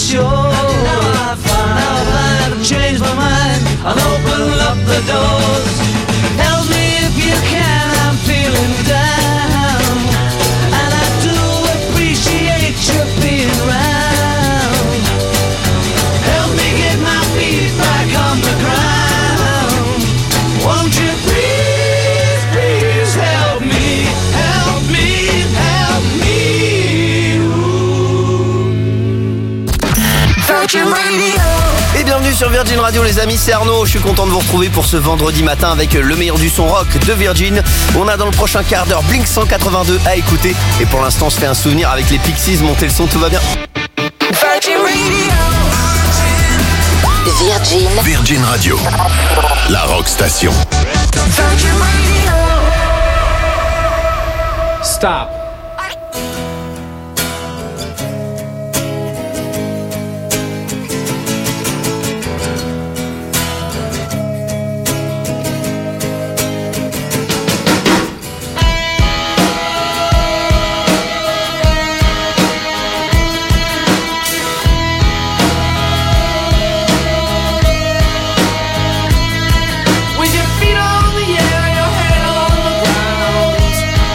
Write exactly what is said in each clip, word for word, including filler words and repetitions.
sure. Now I find, now I find I've changed my mind. I'll open up the doors. Help me if you can, I'm feeling down. And I do appreciate you being around. Help me get my feet back on the ground. Won't you please, please help me, help me, help me. Virgin Radio. Et bienvenue sur Virgin Radio les amis, c'est Arnaud. Je suis content de vous retrouver pour ce vendredi matin avec le meilleur du son rock de Virgin. On a dans le prochain quart d'heure Blink cent quatre-vingt-deux à écouter. Et pour l'instant on se fait un souvenir avec les Pixies. Montez le son, tout va bien. Virgin Radio. Virgin. Virgin Radio. La rock station. Virgin Radio. Stop. With your feet on the air, your head on the ground.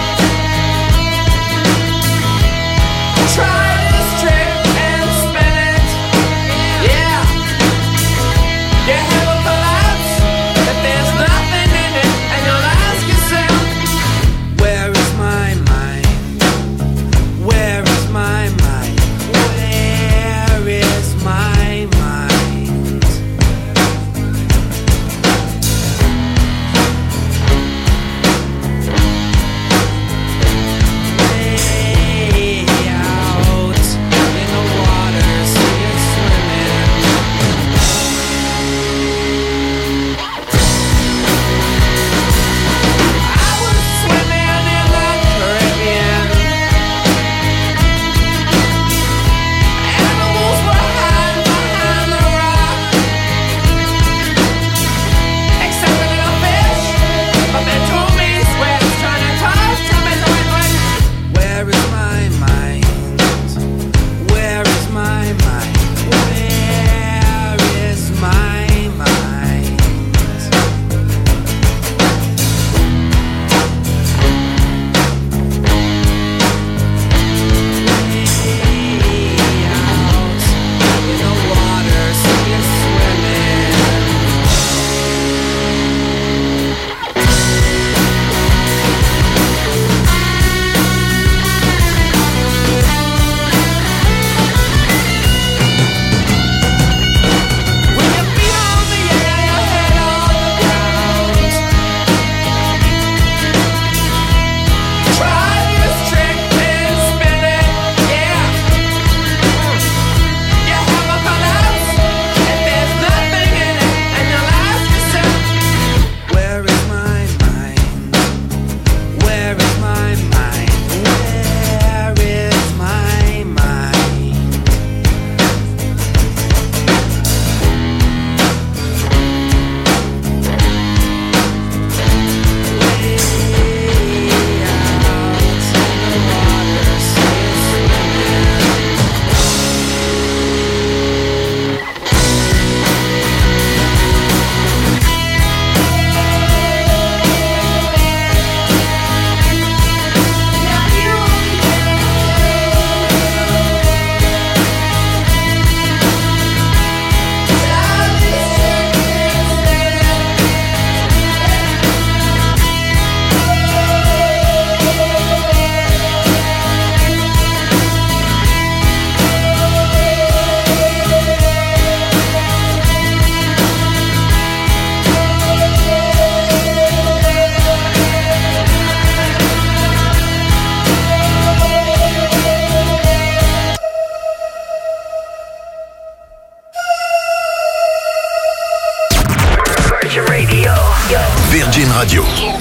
Virgin Radio,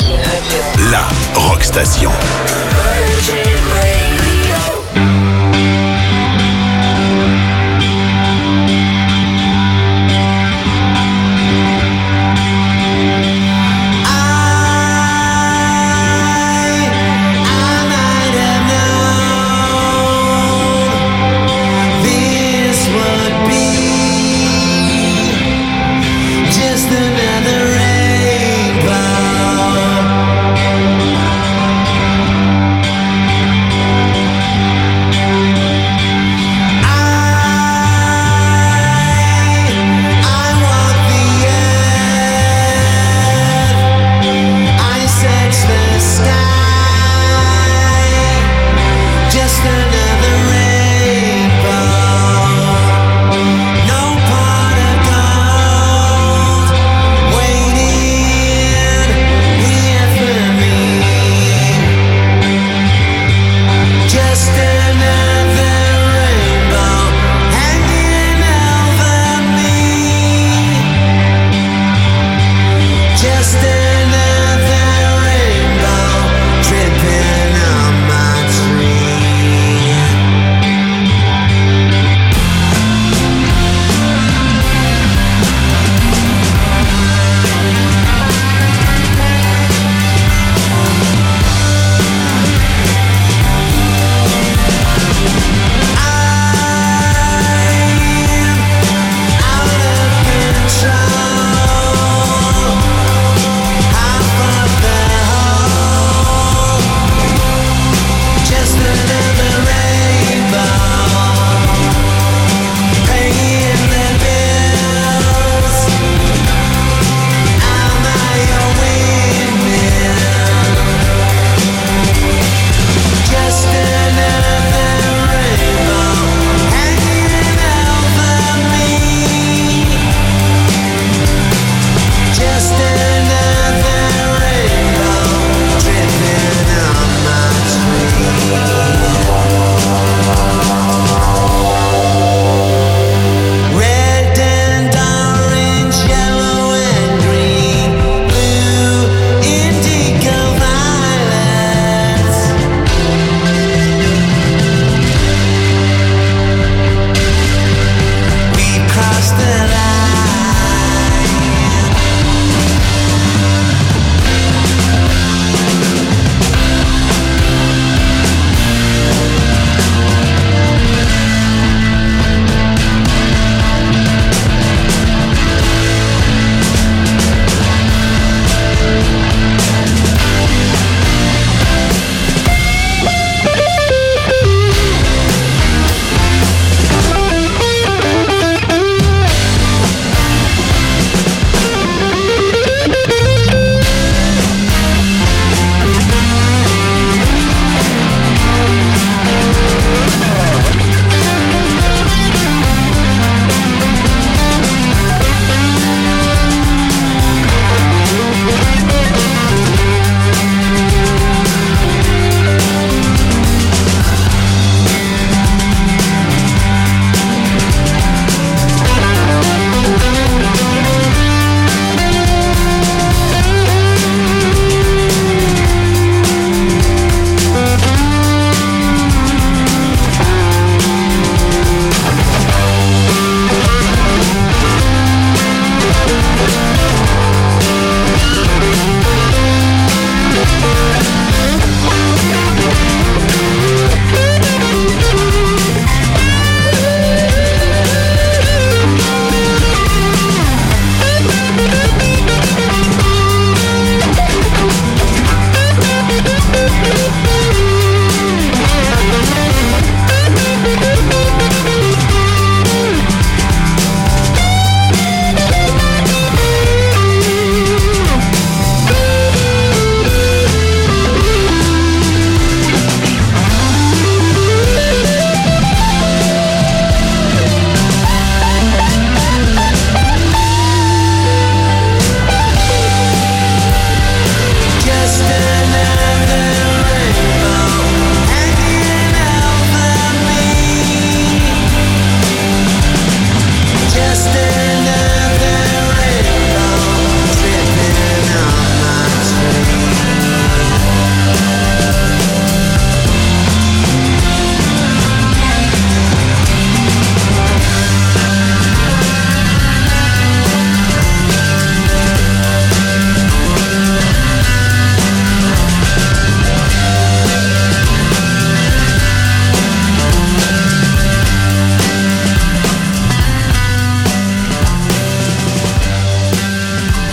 la rock station. Virgin Radio. This one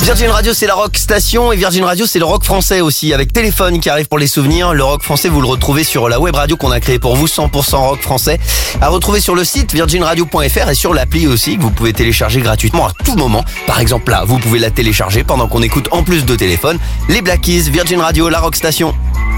Virgin Radio, c'est la rock station et Virgin Radio, c'est le rock français aussi, avec Téléphone qui arrive pour les souvenirs. Le rock français, vous le retrouvez sur la web radio qu'on a créée pour vous, cent pour cent rock français, à retrouver sur le site virgin radio point f r et sur l'appli aussi que vous pouvez télécharger gratuitement à tout moment. Par exemple là, vous pouvez la télécharger pendant qu'on écoute en plus de Téléphone les Black Keys. Virgin Radio, la rock station.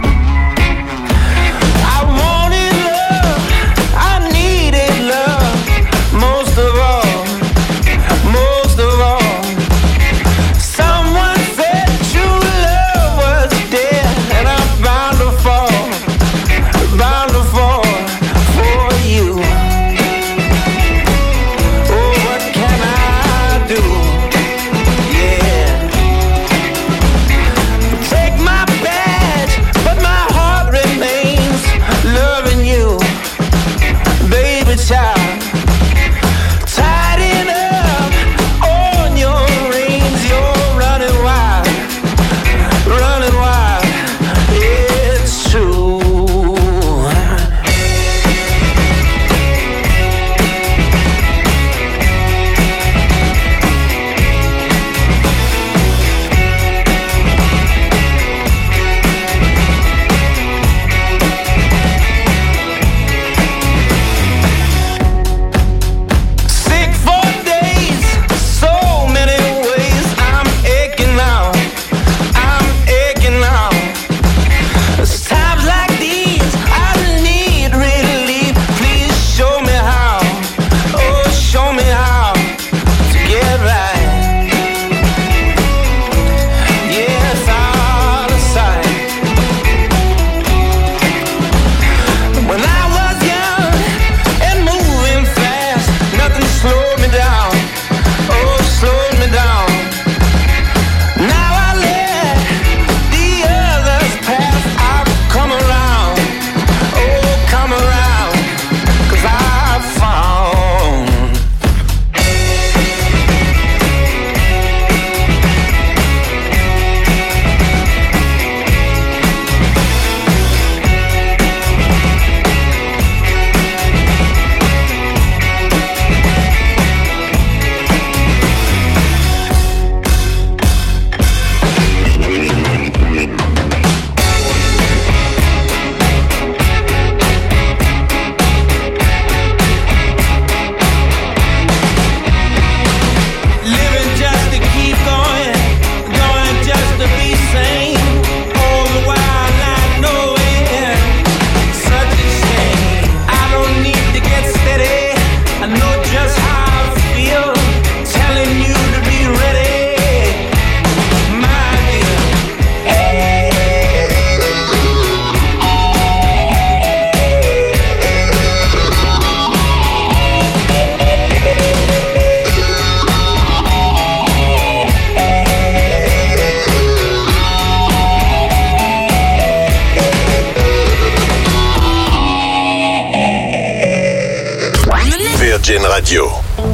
Virgin Radio.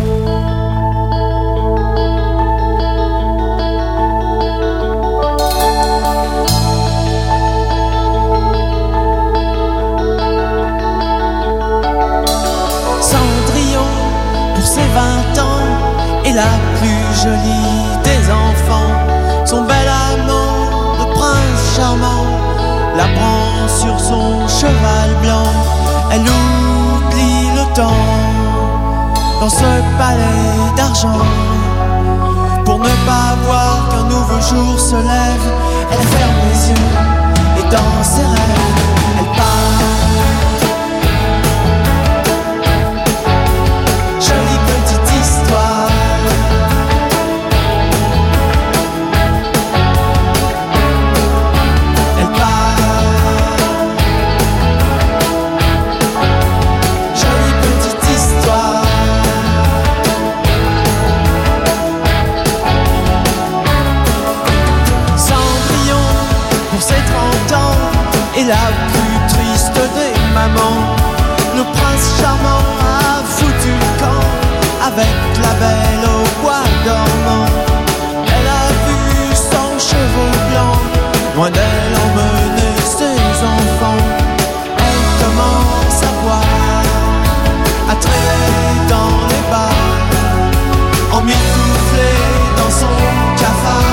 Cendrillon, pour ses vingt ans, est la plus jolie des enfants. Son bel amant, le prince charmant, la prend sur son cheval blanc. Elle oublie le temps dans ce palais d'argent. Pour ne pas voir qu'un nouveau jour se lève, elle ferme les yeux et dans ses rêves, elle part. Jolie petite histoire. Elle part. Jolie petite histoire. Cendrillon, pour ses trente ans, est la plus triste des mamans. Le prince charmant a foutu le camp avec la belle au bois dormant. Elle a vu son cheveu blanc loin d'elle emmener ses enfants. Elle commence à boire, à traîner dans les bars, emmitouflée dans son cafard.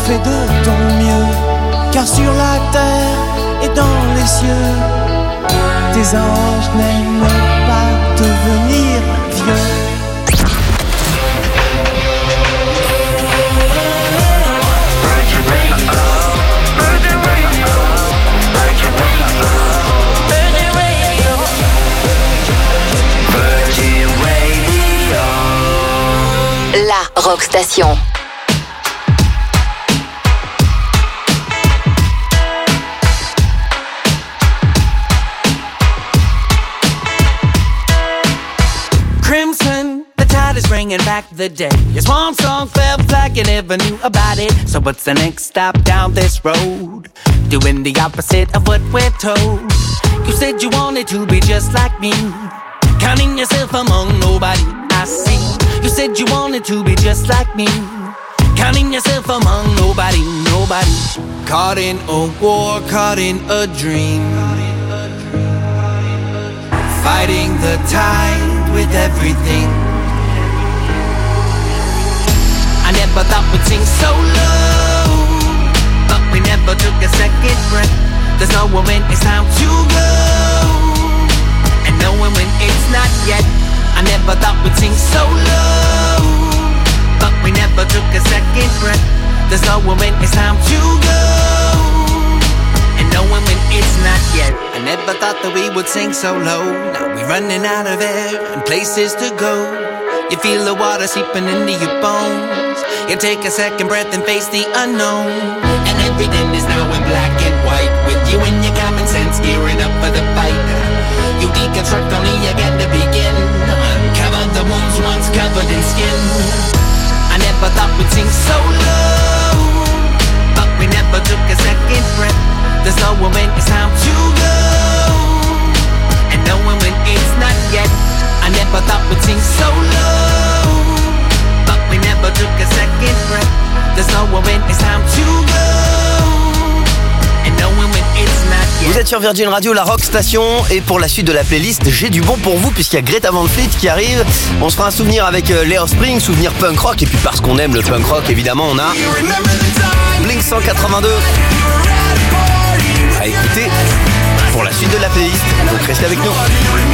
fais de ton mieux, car sur la terre et dans les cieux, tes anges n'aiment pas devenir vieux. La Rock Station. Crimson, the tide is bringing back the day. Your swan song felt like you never knew about it. So what's the next stop down this road? Doing the opposite of what we're told. You said you wanted to be just like me, counting yourself among nobody. I see. You said you wanted to be just like me, counting yourself among nobody, nobody. Caught in a war, caught in a dream, fighting the tide with everything. I never thought we'd sing so low, but we never took a second breath. There's no one when it's time to go, and no one when it's not yet. I never thought we'd sing so low, but we never took a second breath. There's no one when it's time to go, and no one when it's not yet. I never thought that we would sing so low. Now we're running out of air and places to go. You feel the water seeping into your bones. You take a second breath and face the unknown. And everything is now in black and white, with you and your common sense gearing up for the fight. You deconstruct only again to begin. Uncover the wounds once covered in skin. I never thought we'd sing so low, but we never took a second breath. There's no one when it's time to go, and no one when it's not yet. I never thought we'd sing so low, but we never took a second breath. There's no one when it's time to go, and no one when it's not yet. Vous êtes sur Virgin Radio, la Rock Station, et pour la suite de la playlist, j'ai du bon pour vous puisqu'il y a Greta Van Fleet qui arrive. On se fera un souvenir avec les Offspring, souvenir punk rock, et puis parce qu'on aime le punk rock, évidemment, on a Blink cent quatre-vingt-deux à écouter pour la suite de la playlist. Donc restez avec nous.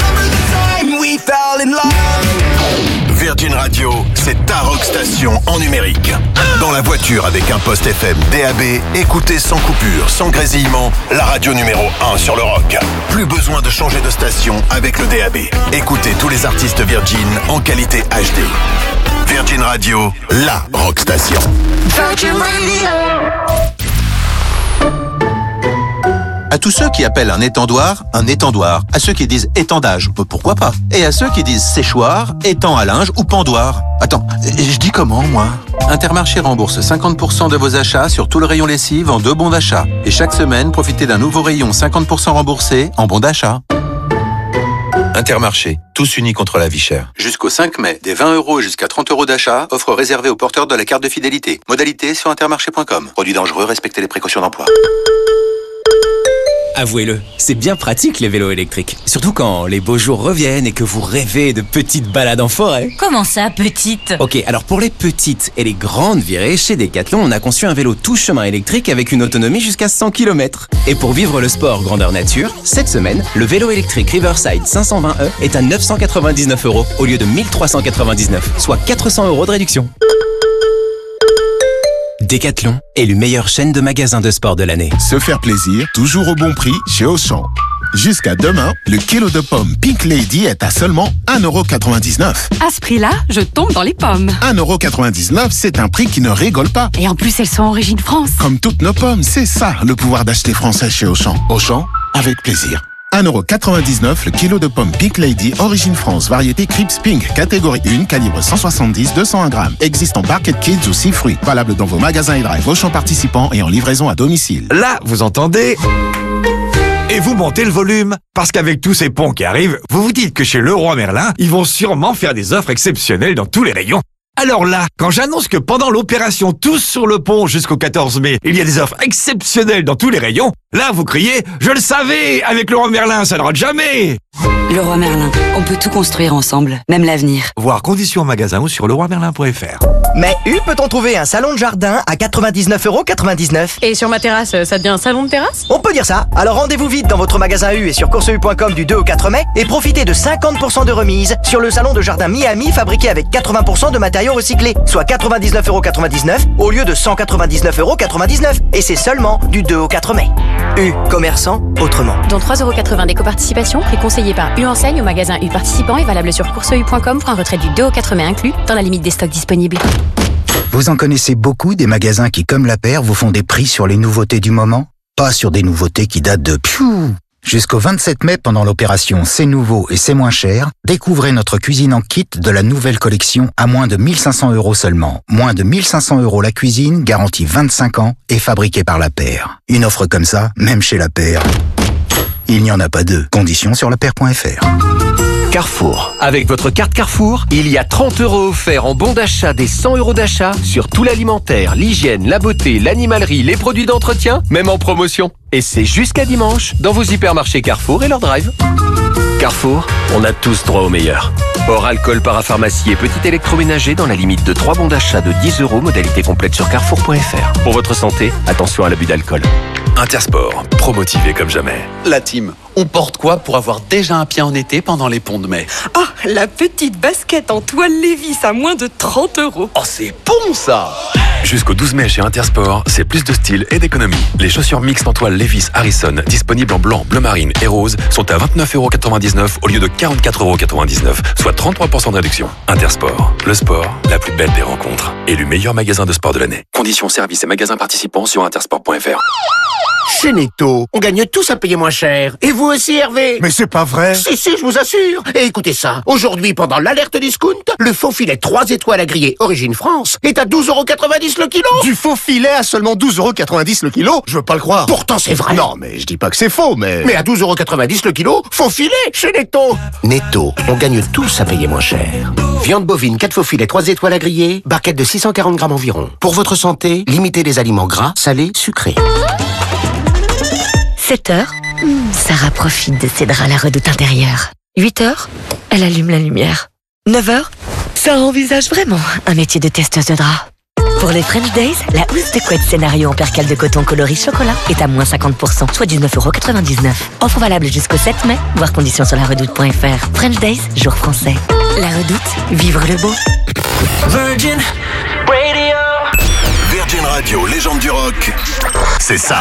Virgin Radio, c'est ta Rock Station en numérique. Dans la voiture avec un poste F M D A B, écoutez sans coupure, sans grésillement, la radio numéro un sur le rock. Plus besoin de changer de station avec le D A B. Écoutez tous les artistes Virgin en qualité H D. Virgin Radio, la Rock Station. Virgin Radio. À tous ceux qui appellent un étendoir un étendoir, à ceux qui disent étendage, pourquoi pas, et à ceux qui disent séchoir, étang à linge ou pendoir. Attends, je dis comment moi ? Intermarché rembourse cinquante pour cent de vos achats sur tout le rayon lessive en deux bons d'achat. Et chaque semaine, profitez d'un nouveau rayon cinquante pour cent remboursé en bons d'achat. Intermarché, tous unis contre la vie chère. Jusqu'au cinq mai, des vingt euros jusqu'à trente euros d'achat, offre réservée aux porteurs de la carte de fidélité. Modalité sur intermarché point com. Produit dangereux, respectez les précautions d'emploi. Avouez-le, c'est bien pratique les vélos électriques. Surtout quand les beaux jours reviennent et que vous rêvez de petites balades en forêt. Comment ça, petite ? Ok, alors pour les petites et les grandes virées, chez Decathlon, on a conçu un vélo tout chemin électrique avec une autonomie jusqu'à cent kilomètres. Et pour vivre le sport grandeur nature, cette semaine, le vélo électrique Riverside cinq cent vingt E est à neuf cent quatre-vingt-dix-neuf euros au lieu de mille trois cent quatre-vingt-dix-neuf, soit quatre cents euros de réduction. Decathlon, élu meilleure chaîne de magasins de sport de l'année. Se faire plaisir, toujours au bon prix chez Auchan. Jusqu'à demain, le kilo de pommes Pink Lady est à seulement un euro quatre-vingt-dix-neuf. À ce prix-là, je tombe dans les pommes. un euro quatre-vingt-dix-neuf, c'est un prix qui ne rigole pas. Et en plus, elles sont origine France. Comme toutes nos pommes, c'est ça le pouvoir d'acheter français chez Auchan. Auchan, avec plaisir. un euro quatre-vingt-dix-neuf le kilo de pommes Pink Lady, origine France, variété Crips Pink, catégorie un, calibre cent soixante-dix à deux cent un grammes. Existe en Barquette Kids ou six fruits. Valable dans vos magasins et drive Auchan participants et en livraison à domicile. Là, vous entendez ? Et vous montez le volume. Parce qu'avec tous ces ponts qui arrivent, vous vous dites que chez Leroy Merlin, ils vont sûrement faire des offres exceptionnelles dans tous les rayons. Alors là, quand j'annonce que pendant l'opération Tous sur le pont jusqu'au quatorze mai, il y a des offres exceptionnelles dans tous les rayons, là vous criez « Je le savais, avec Leroy Merlin, ça ne rate jamais !» Leroy Merlin, on peut tout construire ensemble, même l'avenir. Voir conditions en magasin ou sur leroy merlin point f r. Mais où peut-on trouver un salon de jardin à quatre-vingt-dix-neuf euros quatre-vingt-dix-neuf? Et sur ma terrasse, ça devient un salon de terrasse? On peut dire ça. Alors rendez-vous vite dans votre magasin U et sur course u point com du deux au quatre mai et profitez de cinquante pour cent de remise sur le salon de jardin Miami fabriqué avec quatre-vingts pour cent de matériaux recyclés, soit quatre-vingt-dix-neuf euros quatre-vingt-dix-neuf au lieu de cent quatre-vingt-dix-neuf euros quatre-vingt-dix-neuf. Et c'est seulement du deux au quatre mai. U, commerçant autrement. Dont trois euros quatre-vingts d'éco-participation, prix conseillé par U Enseigne au magasin U participant et valable sur course u point com pour un retrait du deux au quatre mai inclus, dans la limite des stocks disponibles. Vous en connaissez beaucoup des magasins qui, comme La Paire, vous font des prix sur les nouveautés du moment? Pas sur des nouveautés qui datent de piou. Jusqu'au vingt-sept mai, pendant l'opération C'est nouveau et c'est moins cher, découvrez notre cuisine en kit de la nouvelle collection à moins de mille cinq cents euros seulement. Moins de mille cinq cents euros la cuisine, garantie vingt-cinq ans et fabriquée par La Paire. Une offre comme ça, même chez La Paire, il n'y en a pas deux. Conditions sur la paire point f r. Carrefour. Avec votre carte Carrefour, il y a trente euros offerts en bon d'achat des cent euros d'achat sur tout l'alimentaire, l'hygiène, la beauté, l'animalerie, les produits d'entretien, même en promotion. Et c'est jusqu'à dimanche dans vos hypermarchés Carrefour et leur drive. Carrefour, on a tous droit au meilleur. Hors alcool, parapharmacie et petit électroménager dans la limite de trois bons d'achat de dix euros, modalité complète sur carrefour point f r. Pour votre santé, attention à l'abus d'alcool. Intersport, promotivé comme jamais. La team, on porte quoi pour avoir déjà un pied en été pendant les ponts de mai? Ah, la petite basket en toile Lévis à moins de trente euros. Oh, c'est bon ça! Jusqu'au douze mai chez Intersport, c'est plus de style et d'économie. Les chaussures mixtes en toile Levi's Harrison, disponibles en blanc, bleu marine et rose, sont à vingt-neuf euros quatre-vingt-dix-neuf au lieu de quarante-quatre euros quatre-vingt-dix-neuf, soit trente-trois pour cent de réduction. Intersport, le sport, la plus belle des rencontres. Élu meilleur magasin de sport de l'année. Conditions, services et magasins participants sur intersport point f r. Chez Netto, on gagne tous à payer moins cher. Et vous aussi, Hervé? Mais c'est pas vrai. Si, si, je vous assure. Et écoutez ça. Aujourd'hui, pendant l'alerte discount, le faux filet trois étoiles à griller Origine France est à douze euros quatre-vingt-dix le kilo. Du faux filet à seulement douze euros quatre-vingt-dix le kilo? Je veux pas le croire. Pourtant, c'est vrai. Non, mais je dis pas que c'est faux, mais... Mais à douze euros quatre-vingt-dix le kilo, faux filet chez Netto. Netto, on gagne tous à payer moins cher. Viande bovine, quatre faux filets, trois étoiles à griller, barquette de six cent quarante grammes environ. Pour votre santé, limitez les aliments gras, salés, sucrés. sept heures, Sarah profite de ses draps à la redoute intérieure. huit heures, elle allume la lumière. neuf heures, ça envisage vraiment un métier de testeuse de draps. Pour les French Days, la housse de couette scénario en percale de coton coloris chocolat est à moins cinquante pour cent, soit dix-neuf euros quatre-vingt-dix-neuf. Offre valable jusqu'au sept mai, voir conditions sur la redoute point f r. French Days, jour français. La redoute, vivre le beau. Virgin Radio. Virgin Radio, légende du rock, c'est ça.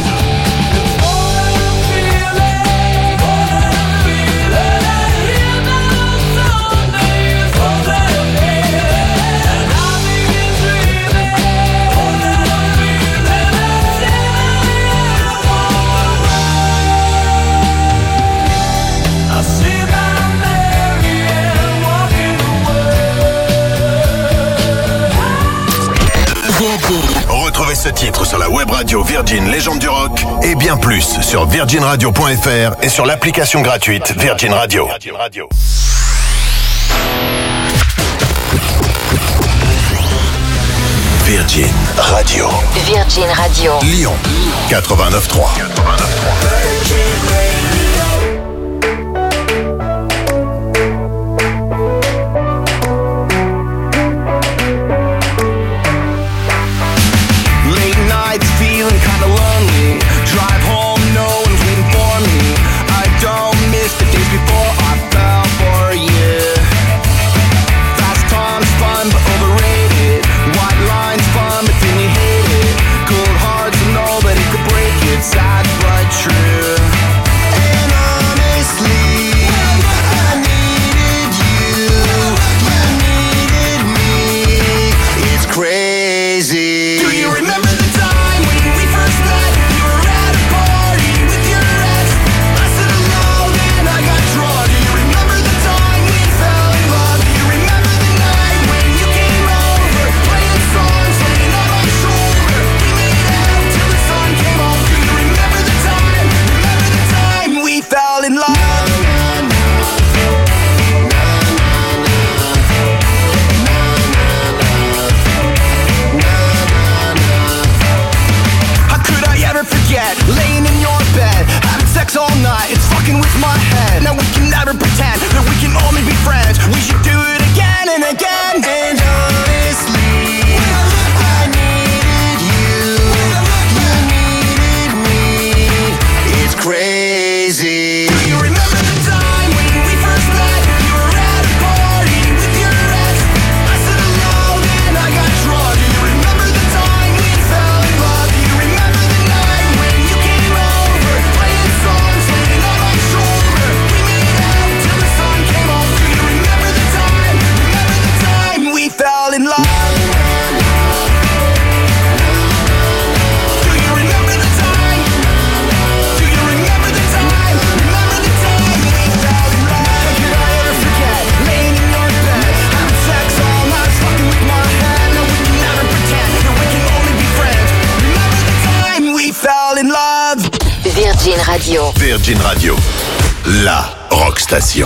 Retrouvez ce titre sur la web radio Virgin Légende du Rock et bien plus sur virgin radio point f r et sur l'application gratuite Virgin Radio. Virgin Radio. Virgin Radio. Lyon quatre-vingt-neuf trois. Sad but true. with my head. Now we can never pretend that we can only be friends. We should do it again and again. And honestly, I needed you. You needed me. It's crazy. Do you remember the time when we first met? You were at a party with your ex. I stood alone and I got drunk. Do you remember the time we fell in love? Do you remember the night when you came over, playing songs, laying on my shoulder? We made out till the sun came up. Do you remember the time? Remember the time we fell in love? Do you remember the time? Do you remember the time? Remember the time we fell in love? How could I ever forget? Laying in your bed, having sex all night, fucking with my head. No, we can never pretend that we can only be friends. Remember the time we fell in love? Virgin Radio. Virgin Radio, la rock station.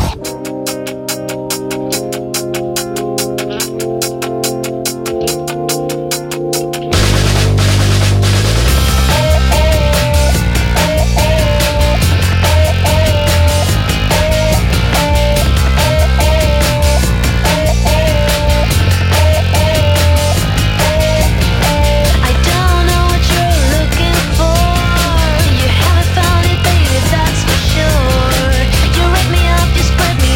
I don't know what you're looking for. You haven't found it, baby, that's for sure. You rip me up, you spread me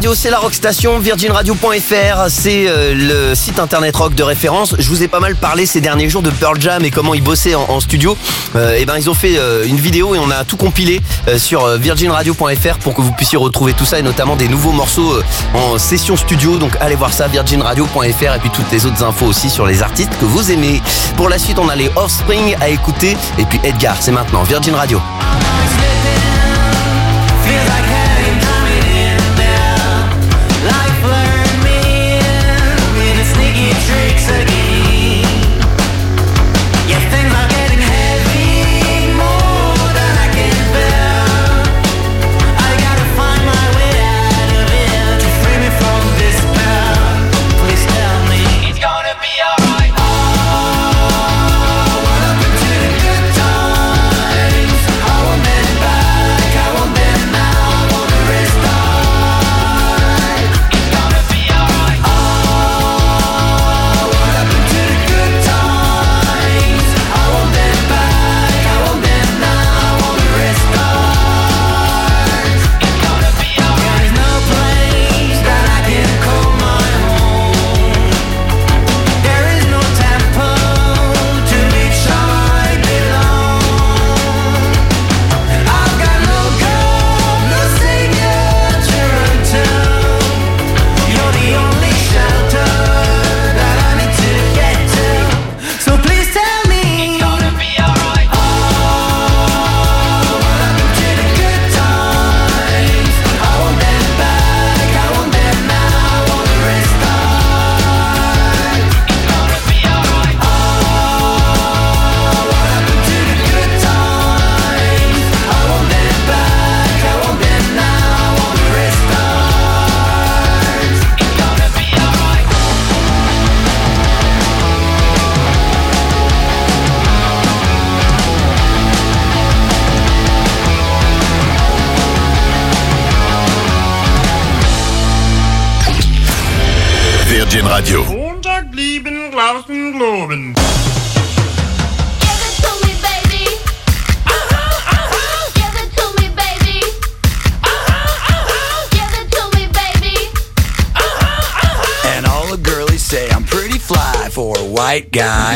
Radio, c'est la Rock Station, virgin radio point f r, c'est euh, le site internet rock de référence. Je vous ai pas mal parlé ces derniers jours de Pearl Jam et comment ils bossaient en, en studio. Euh, et ben ils ont fait euh, une vidéo et on a tout compilé euh, sur euh, virgin radio point f r pour que vous puissiez retrouver tout ça et notamment des nouveaux morceaux euh, en session studio. Donc allez voir ça, virgin radio point f r, et puis toutes les autres infos aussi sur les artistes que vous aimez. Pour la suite, on a les Offspring à écouter et puis Edgar, c'est maintenant Virgin Radio. Virgin Radio. Montag, lieben, glauben, globen. And all the girlies say I'm pretty fly for a white guy.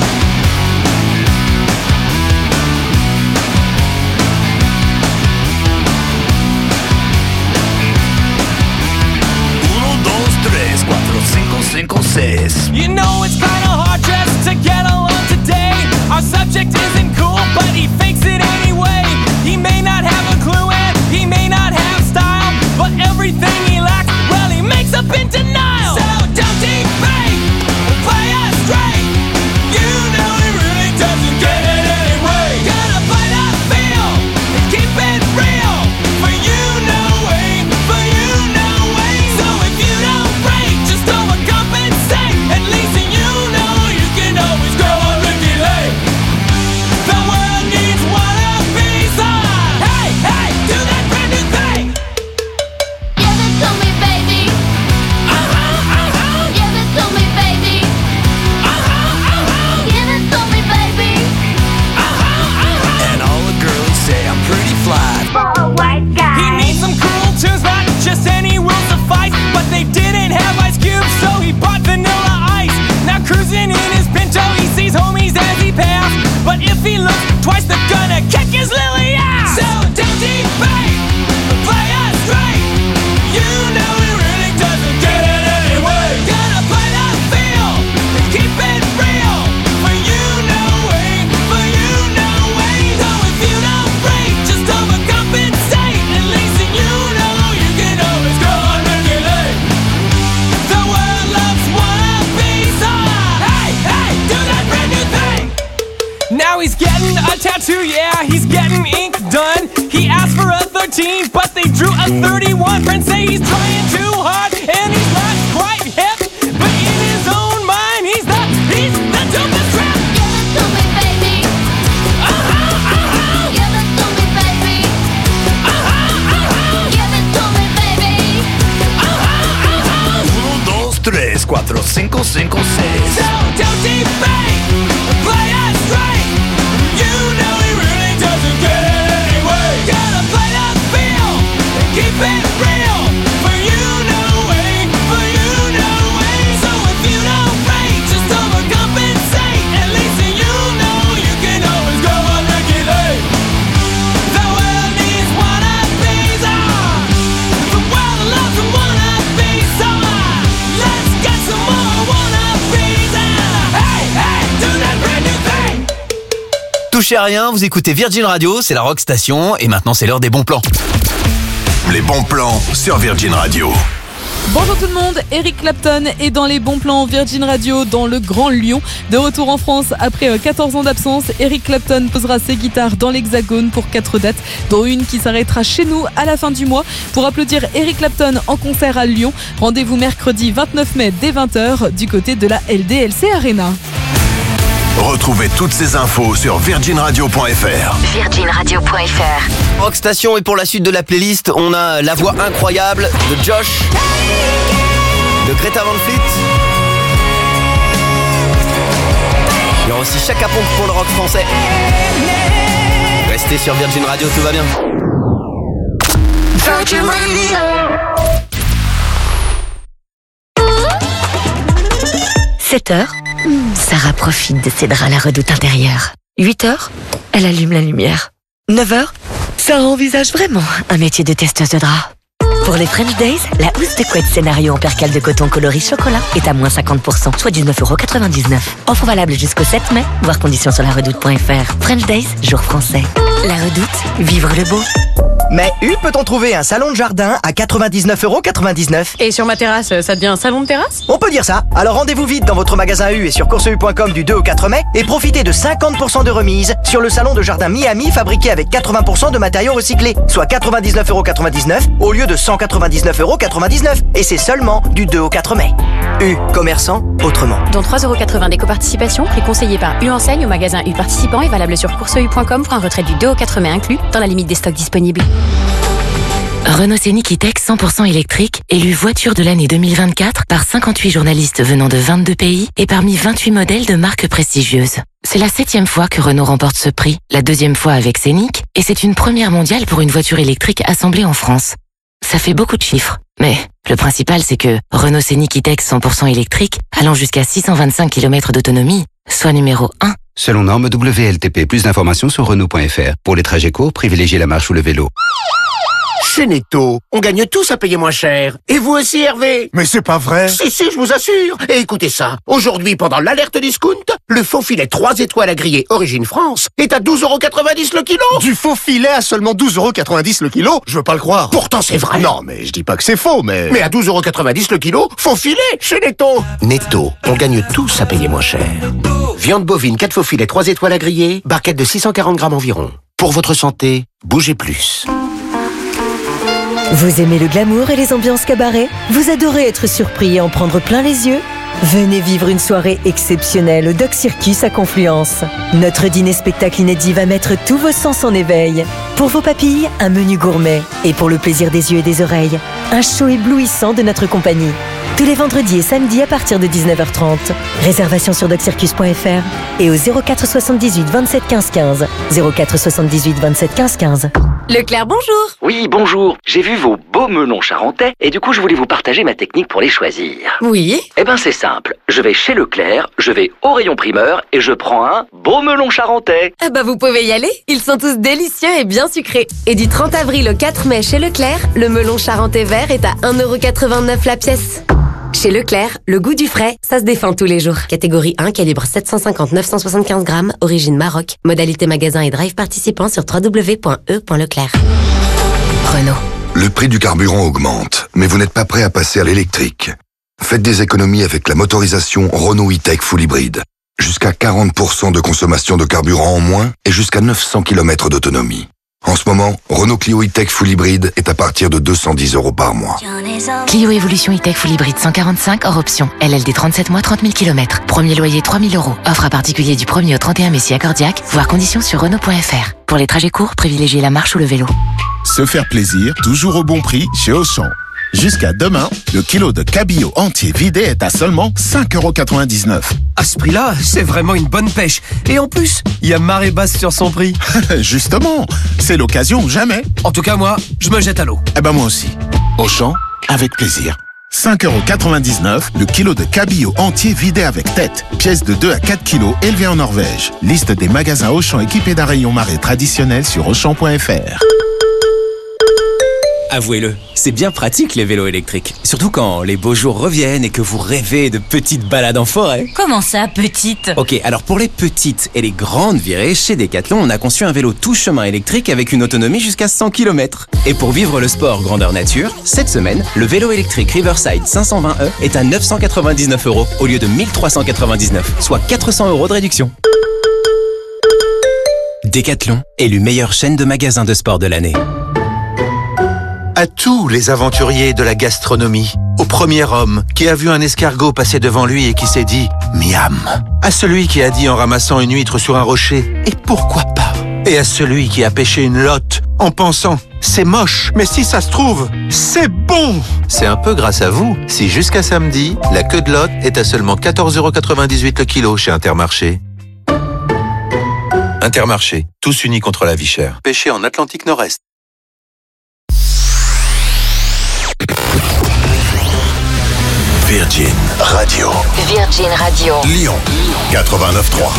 You know it's kinda hard just to get along today. Our subject isn't cool, but he fakes it anyway. He may not have a clue and he may not have style, but everything he lacks, well, he makes up in denial. So don't debate, play us straight. You know he really doesn't get it anyway. Gotta play that feel and keep it real. For you know way, for you know way. So if you don't break, just overcompensate. At least you know you can always go on Ricky Lake. The world needs wannabes on. Hey, hey, do that brand new thing. Give it to me, baby. Uh-huh, uh-huh. Give it to me, baby. Uh-huh, uh-huh. Give it to me, baby. Uh-huh, uh-huh. And all the girls say I'm pretty fly for a white guy. He needs some cool tunes, not just any will suffice. But they didn't have Ice Cube, so he bought Vanilla Ice. Now cruising in his Pinto, he sees homies as he passed. But if he looks twice, they're gonna kick his lily ass. So don't debate, play us straight. You know he really doesn't get it anyway. Gotta play that feel and keep it real. For you know way, for you know way. So if you don't break, just overcompensate. At least you know you can always go on Ricky Lake. The world loves wannabes on. Hey, hey, do that brand new thing. Now he's getting a tattoo, yeah, he's getting ink done. He asked for a thirteen, but they drew a thirty-one. Friends say he's trying too hard, and he's not quite hip. But in his own mind, he's the, he's the dopest trap. Give it to me, baby. Uh-huh, uh-huh. Give it to me, baby. Uh-huh, uh-huh. Give it to me, baby. Uh-huh, uh-huh. Uno, dos, tres, cuatro, cinco, cinco, seis. So don't debate, play us straight. You know he really doesn't get it anyway. Gotta play that feel and keep it real. For you touchez à rien, vous écoutez Virgin Radio, c'est la Rock Station, et maintenant c'est l'heure des bons plans. Les bons plans sur Virgin Radio. Bonjour tout le monde, Eric Clapton est dans les bons plans Virgin Radio dans le Grand Lyon. De retour en France après quatorze ans d'absence, Eric Clapton posera ses guitares dans l'Hexagone pour quatre dates, dont une qui s'arrêtera chez nous à la fin du mois. Pour applaudir Eric Clapton en concert à Lyon, rendez-vous mercredi vingt-neuf mai dès vingt heures du côté de la L D L C Arena. Retrouvez toutes ces infos sur virgin radio point f r. virgin radio point f r. Rock Station, et pour la suite de la playlist, on a la voix incroyable de Josh, de Greta Van Fleet. Il y aura aussi Chaka Ponk pour le rock français. Restez sur Virgin Radio, tout va bien. Virgin Radio. sept heures, Sarah profite de ses draps à la redoute intérieure. huit heures, elle allume la lumière. neuf heures, Sarah envisage vraiment un métier de testeuse de draps. Pour les French Days, la housse de couette scénario en percale de coton coloris chocolat est à moins cinquante pour cent, soit dix-neuf euros quatre-vingt-dix-neuf. Offre valable jusqu'au sept mai, voir conditions sur la redoute point f r. French Days, jour français. La redoute, vivre le beau. Mais U peut-on trouver un salon de jardin à quatre-vingt-dix-neuf euros quatre-vingt-dix-neuf. Et sur ma terrasse, ça devient un salon de terrasse? On peut dire ça. Alors rendez-vous vite dans votre magasin U et sur course u point com du deux au quatre mai et profitez de cinquante pour cent de remise sur le salon de jardin Miami fabriqué avec quatre-vingts pour cent de matériaux recyclés, soit quatre-vingt-dix-neuf euros quatre-vingt-dix-neuf au lieu de cent quatre-vingt-dix-neuf euros quatre-vingt-dix-neuf. Et c'est seulement du deux au quatre mai. U, commerçant autrement. Dont trois euros quatre-vingts d'éco-participation, prix conseillé par U Enseigne au magasin U participant et valable sur course u point com pour un retrait du deux au quatre mai inclus, dans la limite des stocks disponibles. Renault Scénic E-Tech cent pour cent électrique, élu voiture de l'année deux mille vingt-quatre par cinquante-huit journalistes venant de vingt-deux pays et parmi vingt-huit modèles de marques prestigieuses. C'est la septième fois que Renault remporte ce prix, la deuxième fois avec Scénic, et c'est une première mondiale pour une voiture électrique assemblée en France. Ça fait beaucoup de chiffres, mais le principal c'est que Renault Scénic E-Tech cent pour cent électrique, allant jusqu'à six cent vingt-cinq kilomètres d'autonomie, soit numéro un. Selon norme W L T P, plus d'informations sur Renault point f r. Pour les trajets courts, privilégiez la marche ou le vélo. Chez Netto, on gagne tous à payer moins cher. Et vous aussi, Hervé? Mais c'est pas vrai. Si, si, je vous assure. Et écoutez ça. Aujourd'hui, pendant l'alerte discount, le faux filet trois étoiles à griller Origine France est à douze euros quatre-vingt-dix le kilo. Du faux filet à seulement douze euros quatre-vingt-dix le kilo? Je veux pas le croire. Pourtant, c'est vrai. Non, mais je dis pas que c'est faux, mais... Mais à douze euros quatre-vingt-dix le kilo, faux filet chez Netto. Netto, on gagne tous à payer moins cher. Viande bovine, quatre faux filets, trois étoiles à griller, barquette de six cent quarante grammes environ. Pour votre santé, bougez plus. Vous aimez le glamour et les ambiances cabaret? Vous adorez être surpris et en prendre plein les yeux? Venez vivre une soirée exceptionnelle au Doc Circus à Confluence. Notre dîner-spectacle inédit va mettre tous vos sens en éveil. Pour vos papilles, un menu gourmet. Et pour le plaisir des yeux et des oreilles, un show éblouissant de notre compagnie. Tous les vendredis et samedis à partir de dix-neuf heures trente. Réservation sur doc circus point f r et au zéro quatre soixante-dix-huit vingt-sept quinze quinze. zéro quatre soixante-dix-huit vingt-sept quinze quinze. Leclerc, bonjour. Oui, bonjour. J'ai vu vos beaux melons charentais et du coup, je voulais vous partager ma technique pour les choisir. Oui. Eh ben, c'est simple. Je vais chez Leclerc, je vais au rayon primeur et je prends un beau melon charentais. Ah bah, vous pouvez y aller. Ils sont tous délicieux et bien sucrés. Et du trente avril au quatre mai chez Leclerc, le melon charentais vert est à un euro quatre-vingt-neuf la pièce. Chez Leclerc, le goût du frais, ça se défend tous les jours. Catégorie un, calibre sept cent cinquante à neuf cent soixante-quinze grammes, origine Maroc. Modalité magasin et drive participant sur w w w point e point leclerc. Renault. Le prix du carburant augmente, mais vous n'êtes pas prêt à passer à l'électrique. Faites des économies avec la motorisation Renault E-Tech Full Hybrid. Jusqu'à quarante pour cent de consommation de carburant en moins et jusqu'à neuf cents kilomètres d'autonomie. En ce moment, Renault Clio E-Tech Full Hybrid est à partir de deux cent dix euros par mois. Clio Evolution E-Tech Full Hybrid cent quarante-cinq hors option. L L D trente-sept mois, trente mille kilomètres. Premier loyer trois mille euros. Offre à particulier du premier au trente et un mai si accordiaque. Voir conditions sur Renault point f r. Pour les trajets courts, privilégiez la marche ou le vélo. Se faire plaisir, toujours au bon prix chez Auchan. Jusqu'à demain, le kilo de cabillaud entier vidé est à seulement cinq euros quatre-vingt-dix-neuf. À ce prix-là, c'est vraiment une bonne pêche. Et en plus, il y a marée basse sur son prix. Justement, c'est l'occasion ou jamais. En tout cas, moi, je me jette à l'eau. Eh ben moi aussi. Auchan, avec plaisir. cinq euros quatre-vingt-dix-neuf, le kilo de cabillaud entier vidé avec tête. Pièce de deux à quatre kilos élevée en Norvège. Liste des magasins Auchan équipés d'un rayon marée traditionnel sur auchan point f r. Avouez-le, c'est bien pratique les vélos électriques. Surtout quand les beaux jours reviennent et que vous rêvez de petites balades en forêt. Comment ça, petite? Ok, alors pour les petites et les grandes virées, chez Decathlon, on a conçu un vélo tout chemin électrique avec une autonomie jusqu'à cent kilomètres. Et pour vivre le sport grandeur nature, cette semaine, le vélo électrique Riverside cinq cent vingt E est à neuf cent quatre-vingt-dix-neuf euros au lieu de mille trois cent quatre-vingt-dix-neuf, soit quatre cents euros de réduction. Decathlon, élu meilleure chaîne de magasins de sport de l'année. À tous les aventuriers de la gastronomie, au premier homme qui a vu un escargot passer devant lui et qui s'est dit « miam », à celui qui a dit en ramassant une huître sur un rocher « et pourquoi pas ?» et à celui qui a pêché une lotte en pensant « c'est moche, mais si ça se trouve, c'est bon !» C'est un peu grâce à vous si jusqu'à samedi, la queue de lotte est à seulement quatorze euros quatre-vingt-dix-huit le kilo chez Intermarché. Intermarché, tous unis contre la vie chère. Pêché en Atlantique Nord-Est. Virgin Radio. Virgin Radio. Lyon, quatre-vingt-neuf trois.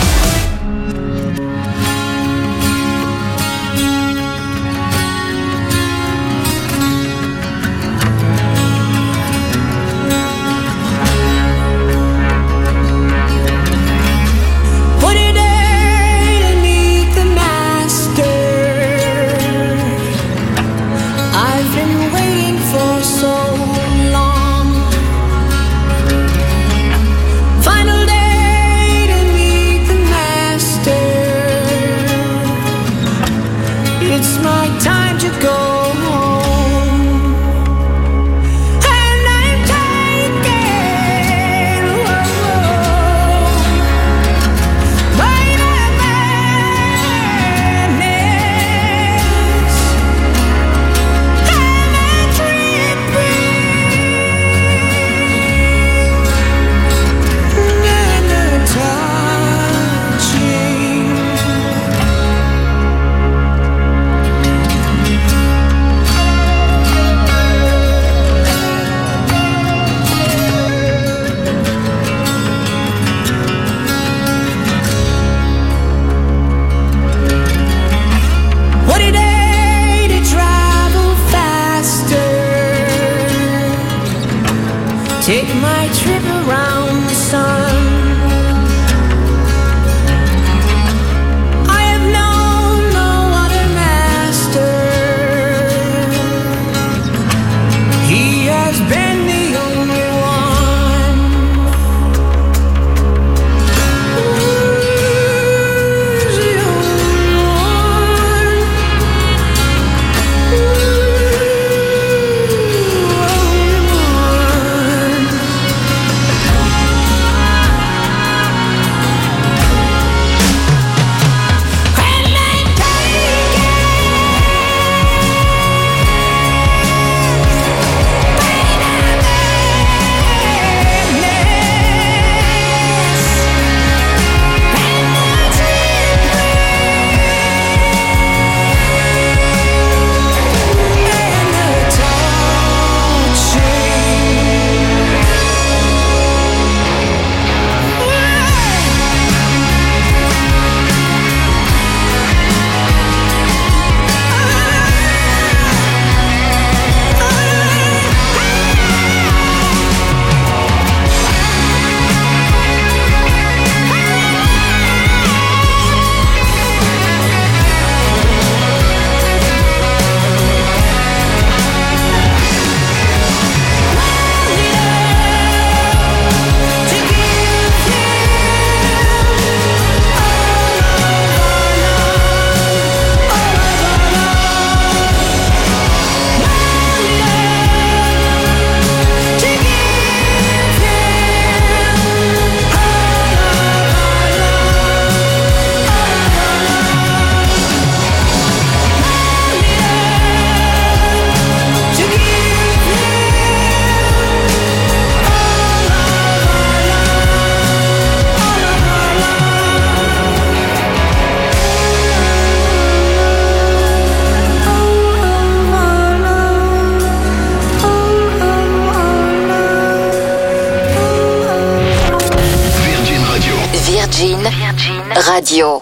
Radio.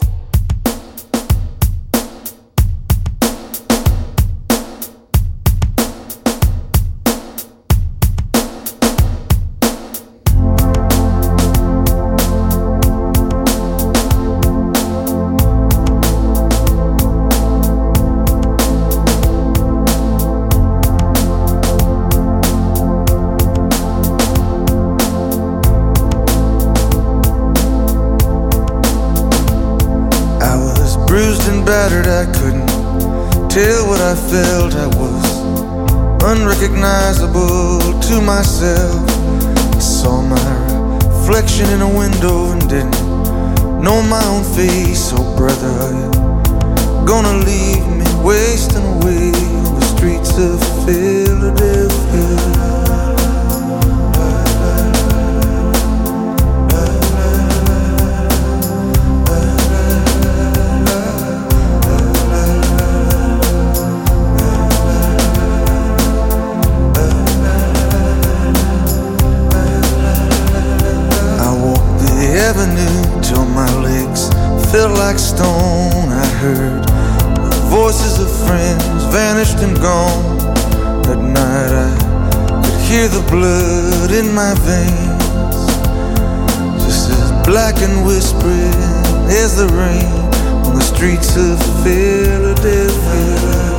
bruised and battered, I couldn't tell what I felt. I was unrecognizable to myself. I saw my reflection in a window and didn't know my own face. Oh brother, are you gonna leave me wasting away on the streets of Philadelphia? Till my legs felt like stone. I heard the voices of friends vanished and gone. At night I could hear the blood in my veins, just as black and whispering as the rain on the streets of Philadelphia.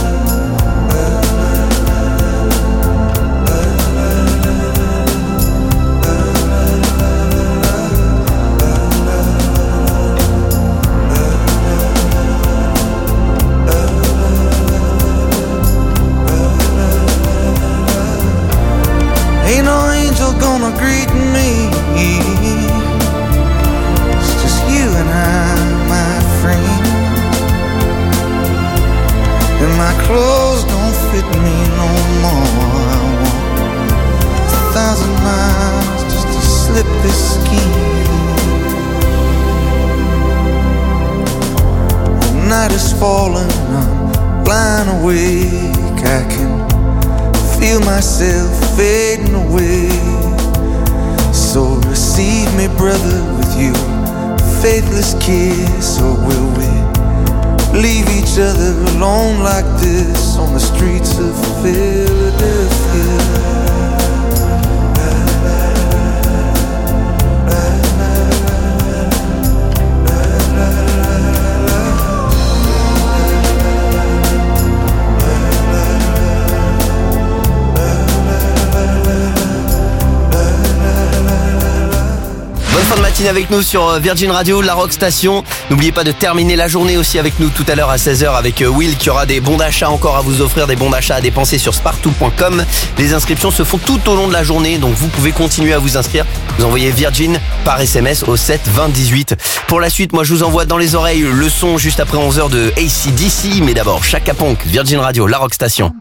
Ain't no angel gonna greet me. It's just you and I, my friend. And my clothes don't fit me no more. I walk a thousand miles just to slip this skin. The night is falling, I'm blind awake. I can feel myself fading away. So receive me, brother, with you faithless kiss. Or will we leave each other alone like this on the streets of Philadelphia? Fin de matinée avec nous sur Virgin Radio, la Rock Station. N'oubliez pas de terminer la journée aussi avec nous tout à l'heure à seize heures avec Will qui aura des bons d'achat encore à vous offrir, des bons d'achat à dépenser sur spartou point com. Les inscriptions se font tout au long de la journée, donc vous pouvez continuer à vous inscrire. Vous envoyez Virgin par S M S au sept vingt dix-huit. Pour la suite, moi je vous envoie dans les oreilles le son juste après onze heures de A C D C, mais d'abord Chaka Ponk, Virgin Radio, la Rock Station.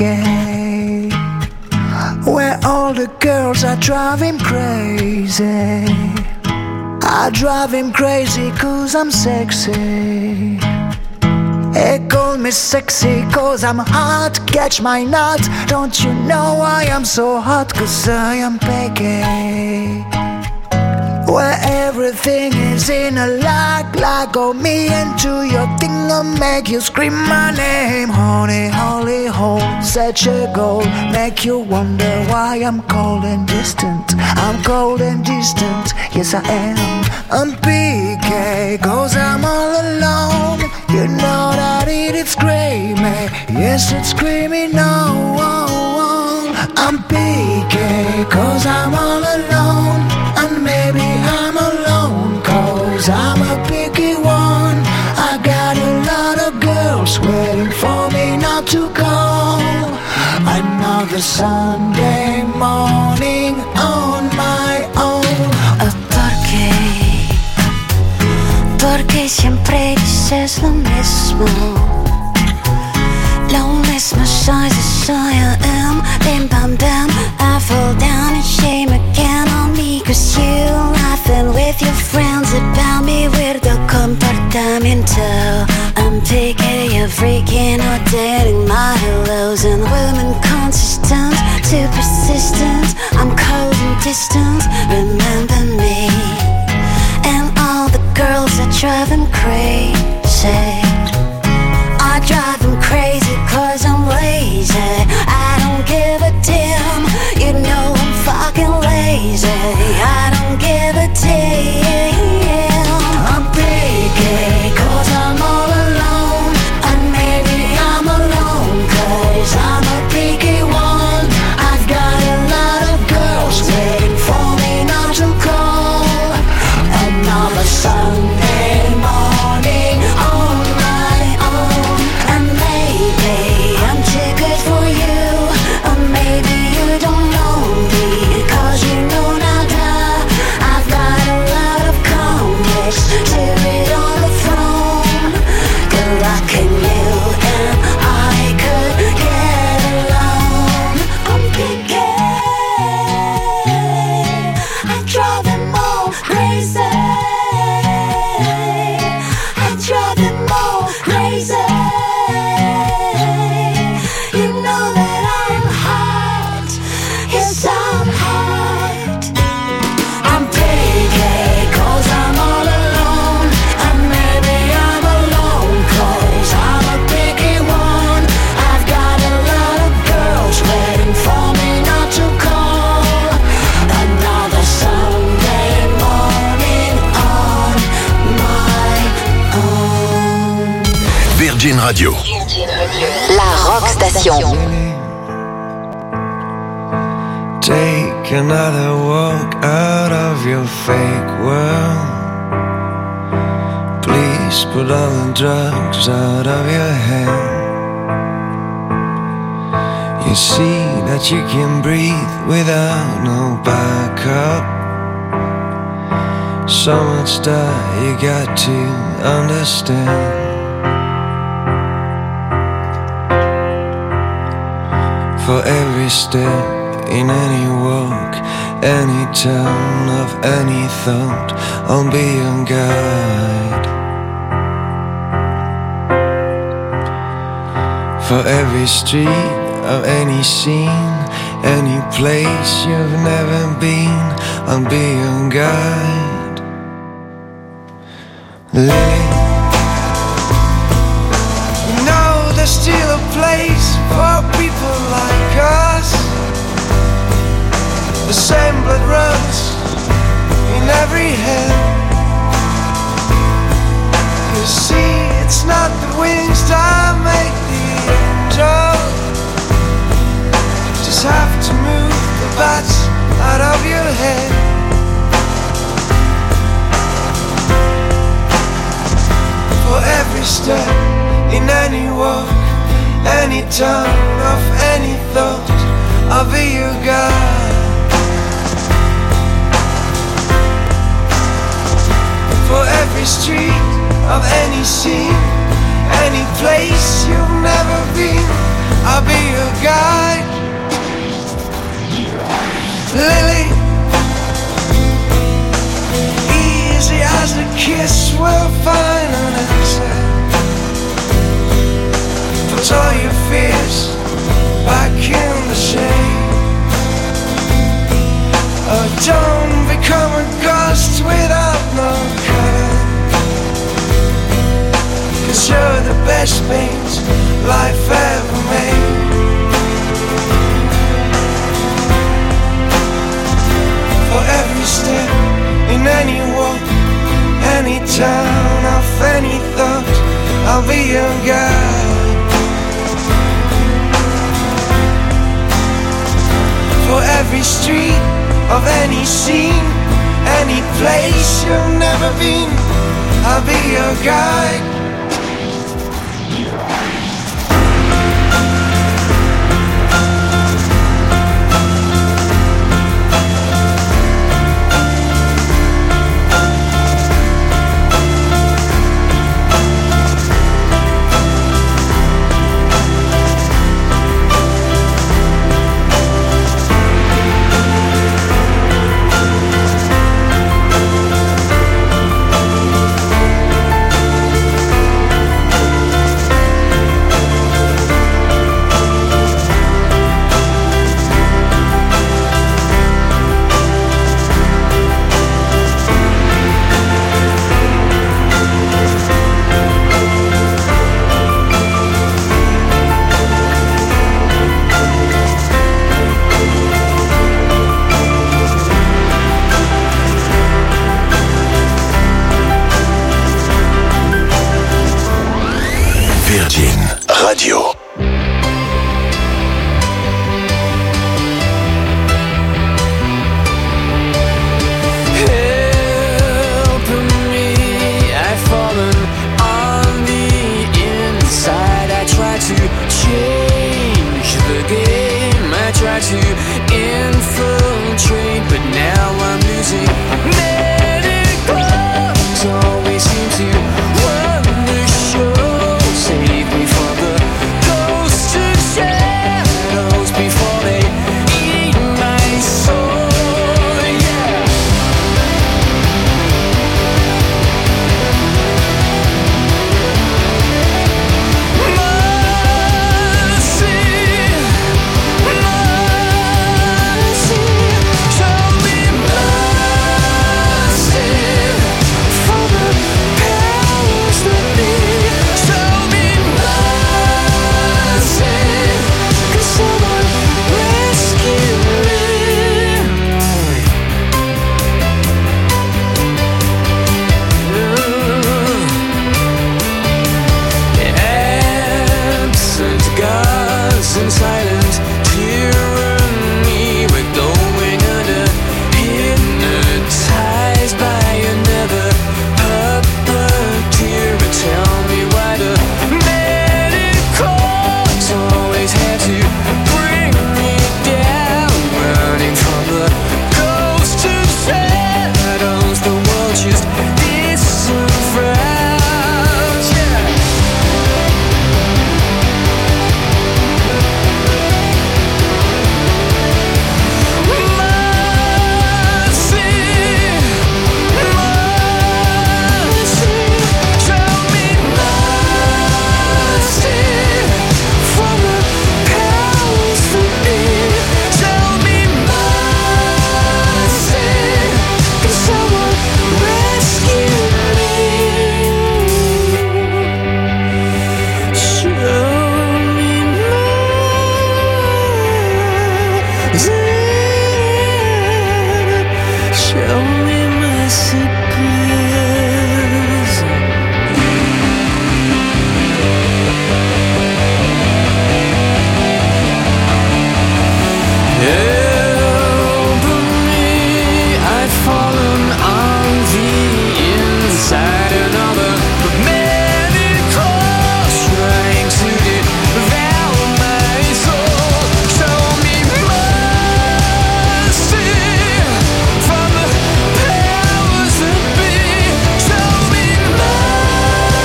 Where all the girls are driving crazy, I drive him crazy cause I'm sexy. They call me sexy cause I'm hot, catch my nut. Don't you know I am so hot cause I am picky. Where everything is in a lock, like go me into your thing and make you scream my name. Honey, holy hole, such a goal, make you wonder why I'm cold and distant. I'm cold and distant, yes I am. I'm P K, cause I'm all alone. You know that it is screaming, yes it's screaming no. I'm P K, cause I'm all alone. And maybe I'm alone, cause I'm a picky one. I got a lot of girls waiting for me not to go. Another Sunday morning on my own. Oh, ¿por qué? Porque siempre dices lo mismo. Lo mismo soy, soy I am. Bim bam bam, I fall down and shame again on me. Cause you laughing with your friends about me. Weirdo comportamiento. I'm picky, you're freaking out, dating my hellos. And women consistent, too persistent. I'm cold and distant, remember me. And all the girls are driving crazy. I drive them crazy cause I'm lazy. I don't give a damn, you know I'm fucking lazy. I don't give a damn. I'm picky cause I'm all alone. And maybe I'm alone cause I'm a picky one. I've got a lot of girls waiting for me not to call. Another Sunday morning Virgin Radio. La Rock Station. Take another walk out of your fake world. Please put all the drugs out of your head. You see that you can breathe without no backup. So much that you got to understand. For every step in any walk, any turn of any thought, I'll be your guide. For every street of any scene, any place you've never been, I'll be your guide. Lily, you know there's still a place for people like us. The same blood runs in every head. You see, it's not the wings that make the angel. Just have to move the bats out of your head. For every step in any walk, any turn of any thought, I'll be your guide. For every street of any scene, any place you've never been, I'll be your guide. Lily, easy as a kiss will find an answer. Put all your fears back in the shade. Oh, don't become a ghost without no color. Cause you're the best paint life ever made. For every step in any walk, any turn of any thought, I'll be your guide. For every street of any scene, any place you've never been, I'll be your guide. Virgin Radio.